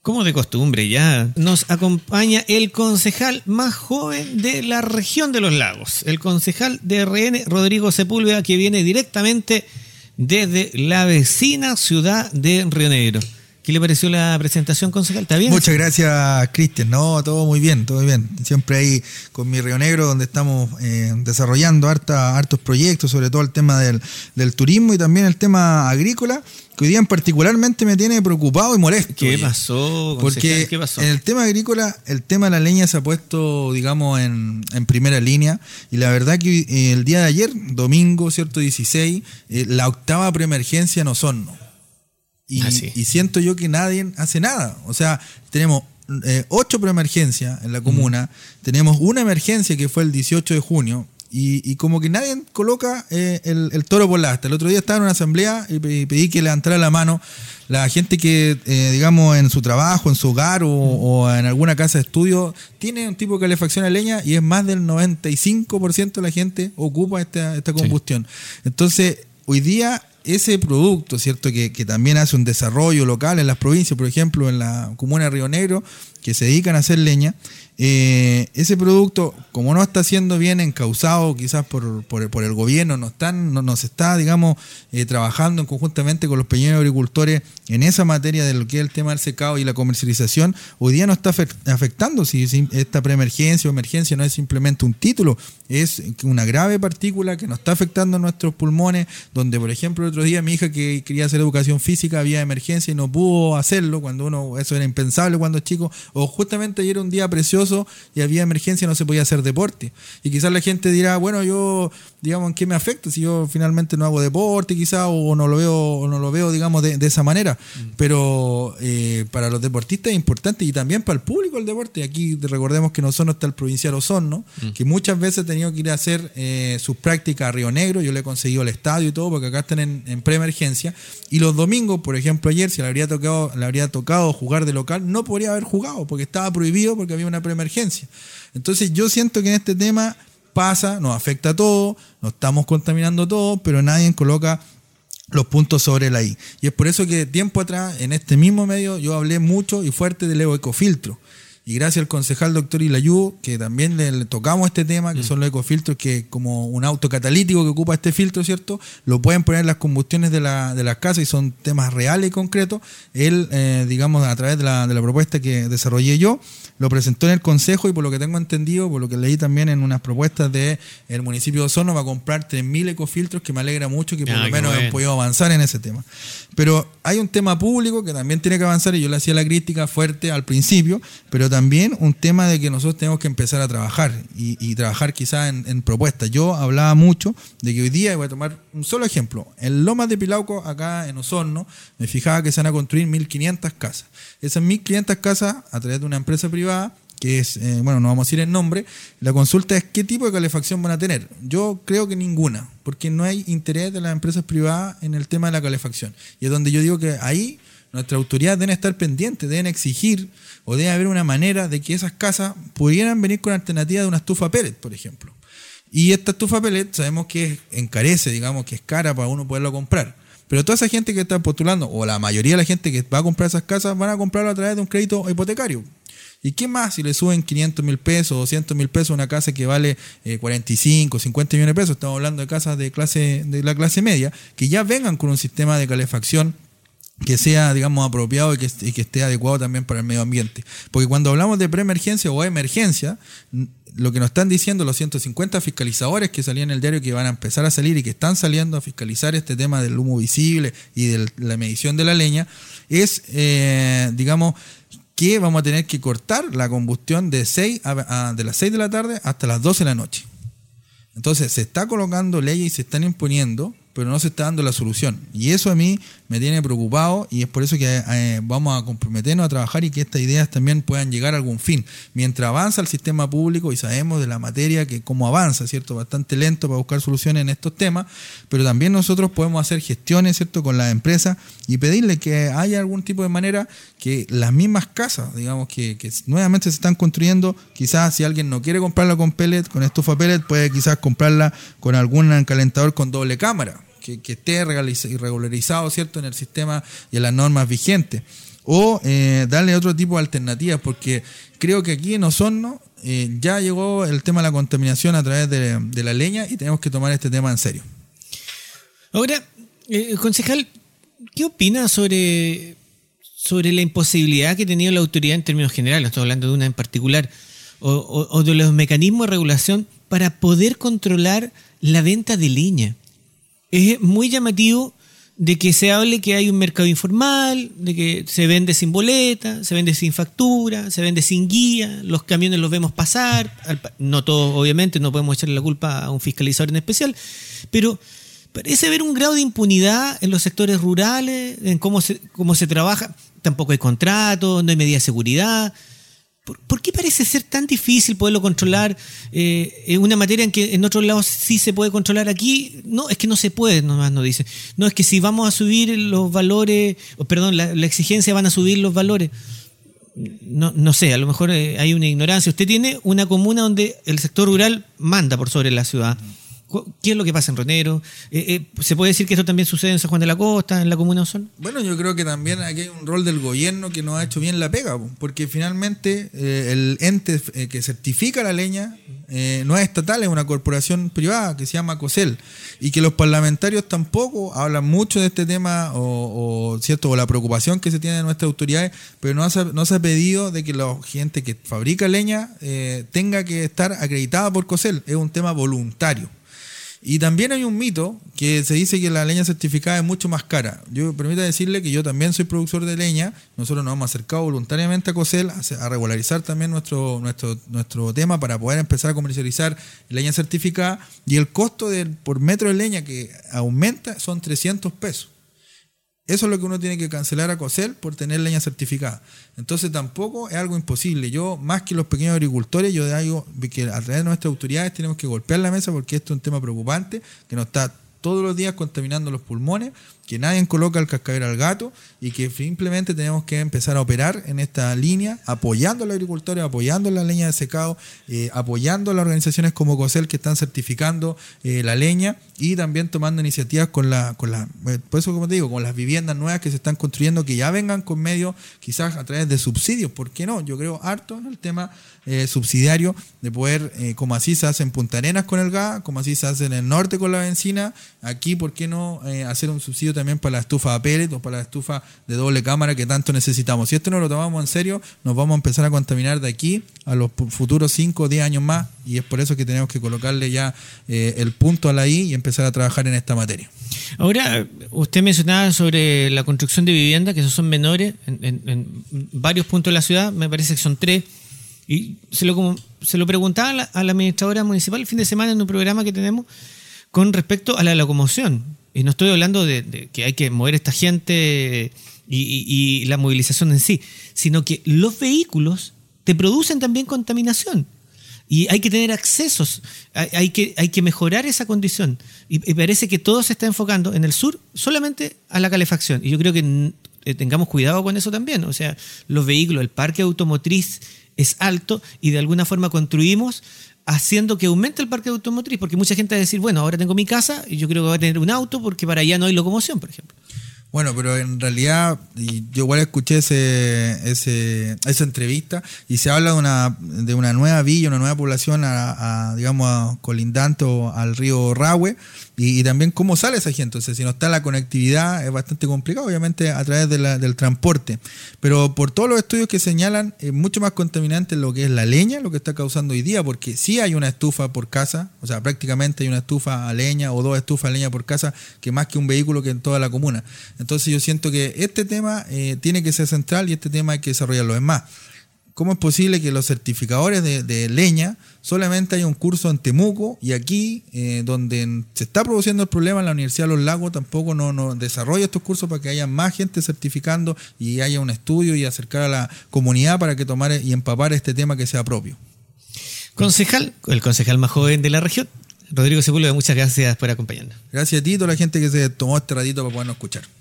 Como de costumbre ya, nos acompaña el concejal más joven de la región de los lagos, el concejal de RN, Rodrigo Sepúlveda, que viene directamente desde la vecina ciudad de Río Negro. ¿Qué le pareció la presentación, concejal? ¿Está bien? Muchas gracias, Cristian. No, todo muy bien, todo muy bien. Siempre ahí con mi Río Negro, donde estamos desarrollando hartos proyectos, sobre todo el tema del turismo y también el tema agrícola, que hoy día particularmente me tiene preocupado y molesto. ¿Qué pasó, concejal? Porque ¿Qué pasó? en el tema agrícola, el tema de la leña se ha puesto, digamos, en primera línea. Y la verdad que el día de ayer, domingo, ¿cierto? 16, la octava preemergencia en Osorno. Y siento yo que nadie hace nada. O sea, tenemos 8 preemergencias en la comuna, tenemos una emergencia que fue el 18 de junio, y como que nadie coloca el toro por la asta. El otro día estaba en una asamblea y pedí que levantara la mano la gente que, digamos, en su trabajo, en su hogar o en alguna casa de estudio, tiene un tipo de calefacción a leña, y es más del 95% de la gente ocupa esta combustión. Sí. Entonces, hoy día ese producto, ¿cierto? Que también hace un desarrollo local en las provincias, por ejemplo, en la comuna de Río Negro, que se dedican a hacer leña, ese producto, como no está siendo bien encauzado quizás por el gobierno, no se está, digamos, trabajando conjuntamente con los pequeños agricultores en esa materia de lo que es el tema del secado y la comercialización, hoy día no está afectando. Si esta preemergencia o emergencia no es simplemente un título, es una grave partícula que nos está afectando nuestros pulmones, donde, por ejemplo, el otro día mi hija, que quería hacer educación física, había emergencia y no pudo hacerlo, cuando eso era impensable cuando chico, o justamente ayer era un día precioso y había emergencia, no se podía hacer deporte. Y quizás la gente dirá, bueno, yo, digamos, ¿en qué me afecta? Si yo finalmente no hago deporte, quizás, o no lo veo, digamos, de esa manera. Pero para los deportistas es importante, y también para el público el deporte. Aquí recordemos que nosotros está el provincial Osorno, que muchas veces ha tenido que ir a hacer sus prácticas a Río Negro. Yo le he conseguido el estadio y todo, porque acá están en preemergencia. Y los domingos, por ejemplo, ayer, si le habría tocado jugar de local, no podría haber jugado, porque estaba prohibido, porque había una preemergencia. Entonces yo siento que en este tema nos afecta a todos, nos estamos contaminando todos, pero nadie coloca los puntos sobre la I. Y es por eso que tiempo atrás, en este mismo medio, yo hablé mucho y fuerte del ecofiltro. Y gracias al concejal doctor Ilayú, que también le tocamos este tema, que son los ecofiltros, que como un auto catalítico que ocupa este filtro, ¿cierto? Lo pueden poner en las combustiones de las casas, y son temas reales y concretos. Él, digamos, a través de la propuesta que desarrollé yo, lo presentó en el consejo, y por lo que tengo entendido, por lo que leí también en unas propuestas del municipio de Osorno, va a comprar 3.000 ecofiltros, que me alegra mucho que por lo menos han podido avanzar en ese tema. Pero hay un tema público que también tiene que avanzar, y yo le hacía la crítica fuerte al principio, pero también un tema de que nosotros tenemos que empezar a trabajar y trabajar quizás en propuestas. Yo hablaba mucho de que hoy día, voy a tomar un solo ejemplo, en Lomas de Pilauco, acá en Osorno, me fijaba que se van a construir 1.500 casas. Esas 1.500 casas, a través de una empresa privada, que es, bueno, no vamos a decir el nombre, la consulta es qué tipo de calefacción van a tener. Yo creo que ninguna, porque no hay interés de las empresas privadas en el tema de la calefacción. Y es donde yo digo que ahí nuestras autoridades deben estar pendientes, deben exigir, o debe haber una manera de que esas casas pudieran venir con alternativa de una estufa pellet, por ejemplo. Y esta estufa pellet sabemos que encarece, digamos, que es cara para uno poderlo comprar. Pero toda esa gente que está postulando, o la mayoría de la gente que va a comprar esas casas, van a comprarlo a través de un crédito hipotecario. ¿Y qué más si le suben 500.000 pesos, 200.000 pesos a una casa que vale 45, 50 millones de pesos? Estamos hablando de casas de la clase media, que ya vengan con un sistema de calefacción que sea, digamos, apropiado y que esté adecuado también para el medio ambiente. Porque cuando hablamos de preemergencia o emergencia, lo que nos están diciendo los 150 fiscalizadores que salían en el diario, que van a empezar a salir y que están saliendo a fiscalizar este tema del humo visible y de la medición de la leña, es, digamos, que vamos a tener que cortar la combustión de las 6 de la tarde hasta las 12 de la noche. Entonces se está colocando leyes y se están imponiendo, pero no se está dando la solución. Y eso a mí me tiene preocupado, y es por eso que vamos a comprometernos a trabajar y que estas ideas también puedan llegar a algún fin. Mientras avanza el sistema público, y sabemos de la materia que cómo avanza, ¿cierto? Bastante lento para buscar soluciones en estos temas, pero también nosotros podemos hacer gestiones, ¿cierto?, con las empresas y pedirle que haya algún tipo de manera que las mismas casas, digamos, que nuevamente se están construyendo, quizás si alguien no quiere comprarla con pellet, con estufa pellet, puede quizás comprarla con algún calentador con doble cámara, que esté regularizado, ¿cierto?, en el sistema y en las normas vigentes. o darle otro tipo de alternativas, porque creo que aquí en Osorno ya llegó el tema de la contaminación a través de la leña y tenemos que tomar este tema en serio. Ahora, concejal, ¿qué opina sobre la imposibilidad que ha tenido la autoridad en términos generales, no estoy hablando de una en particular, o de los mecanismos de regulación para poder controlar la venta de leña? Es muy llamativo de que se hable que hay un mercado informal, de que se vende sin boleta, se vende sin factura, se vende sin guía, los camiones los vemos pasar, no todos obviamente, no podemos echarle la culpa a un fiscalizador en especial, pero parece haber un grado de impunidad en los sectores rurales, en cómo se trabaja, tampoco hay contratos, no hay medidas de seguridad. ¿Por qué parece ser tan difícil poderlo controlar en una materia en que en otros lados sí se puede controlar? Aquí no, es que no se puede, nomás nos dicen. No, es que si vamos a subir los valores, la exigencia, van a subir los valores. No sé, a lo mejor hay una ignorancia. Usted tiene una comuna donde el sector rural manda por sobre la ciudad. ¿Qué es lo que pasa en Ronero? ¿Se puede decir que esto también sucede en San Juan de la Costa, en la comuna de Osorno? Bueno, yo creo que también aquí hay un rol del gobierno que no ha hecho bien la pega, porque finalmente el ente que certifica la leña no es estatal, es una corporación privada que se llama COSEL, y que los parlamentarios tampoco hablan mucho de este tema ¿cierto? O la preocupación que se tiene de nuestras autoridades, pero no se ha pedido de que la gente que fabrica leña tenga que estar acreditada por COSEL, es un tema voluntario. Y también hay un mito que se dice que la leña certificada es mucho más cara. Yo permita decirle que yo también soy productor de leña. Nosotros nos hemos acercado voluntariamente a COSEL a regularizar también nuestro tema para poder empezar a comercializar leña certificada. Y el costo por metro de leña que aumenta son 300 pesos. Eso es lo que uno tiene que cancelar a COSEL por tener leña certificada. Entonces tampoco es algo imposible. Yo, más que los pequeños agricultores, yo digo que a través de nuestras autoridades tenemos que golpear la mesa, porque esto es un tema preocupante, que nos está todos los días contaminando los pulmones, que nadie coloca el cascabel al gato, y que simplemente tenemos que empezar a operar en esta línea, apoyando a los agricultores, apoyando la leña de secado, apoyando a las organizaciones como COSEL que están certificando la leña, y también tomando iniciativas con por eso, como te digo, con las viviendas nuevas que se están construyendo, que ya vengan con medios, quizás a través de subsidios. ¿Por qué no? Yo creo harto en el tema subsidiario, de poder, como así se hace en Punta Arenas con el gas, como así se hace en el norte con la bencina, aquí, ¿por qué no hacer un subsidio también para la estufa a pellet o para la estufa de doble cámara que tanto necesitamos? Si esto no lo tomamos en serio, nos vamos a empezar a contaminar de aquí a los futuros 5 o 10 años más, y es por eso que tenemos que colocarle ya el punto a la I y empezar a trabajar en esta materia. Ahora, usted mencionaba sobre la construcción de viviendas, que esos son menores en varios puntos de la ciudad, me parece que son 3, y se lo preguntaba a la administradora municipal el fin de semana en un programa que tenemos con respecto a la locomoción. Y no estoy hablando de que hay que mover esta gente y la movilización en sí, sino que los vehículos te producen también contaminación. Y hay que tener accesos, hay que mejorar esa condición. Y parece que todo se está enfocando en el sur solamente a la calefacción. Y yo creo que tengamos cuidado con eso también. O sea, los vehículos, el parque automotriz es alto, y de alguna forma construimos haciendo que aumente el parque automotriz, porque mucha gente va a decir, bueno, ahora tengo mi casa y yo creo que voy a tener un auto porque para allá no hay locomoción, por ejemplo. Bueno, pero en realidad, y yo igual escuché esa entrevista, y se habla de una nueva villa, una nueva población digamos, colindante al río Rahue, y también cómo sale esa gente. Entonces, si no está la conectividad, es bastante complicado, obviamente, a través del transporte. Pero por todos los estudios que señalan, es mucho más contaminante lo que es la leña, lo que está causando hoy día, porque sí hay una estufa por casa, o sea, prácticamente hay una estufa a leña o 2 estufas a leña por casa, que más que un vehículo que en toda la comuna. Entonces yo siento que este tema tiene que ser central, y este tema hay que desarrollarlo. Es más, ¿cómo es posible que los certificadores de leña solamente haya un curso en Temuco, y aquí, donde se está produciendo el problema en la Universidad de los Lagos, tampoco no desarrolla estos cursos para que haya más gente certificando y haya un estudio y acercar a la comunidad para que tomar y empapar este tema que sea propio? Concejal, el concejal más joven de la región, Rodrigo Sepúlveda, muchas gracias por acompañarnos. Gracias a ti y a toda la gente que se tomó este ratito para podernos escuchar.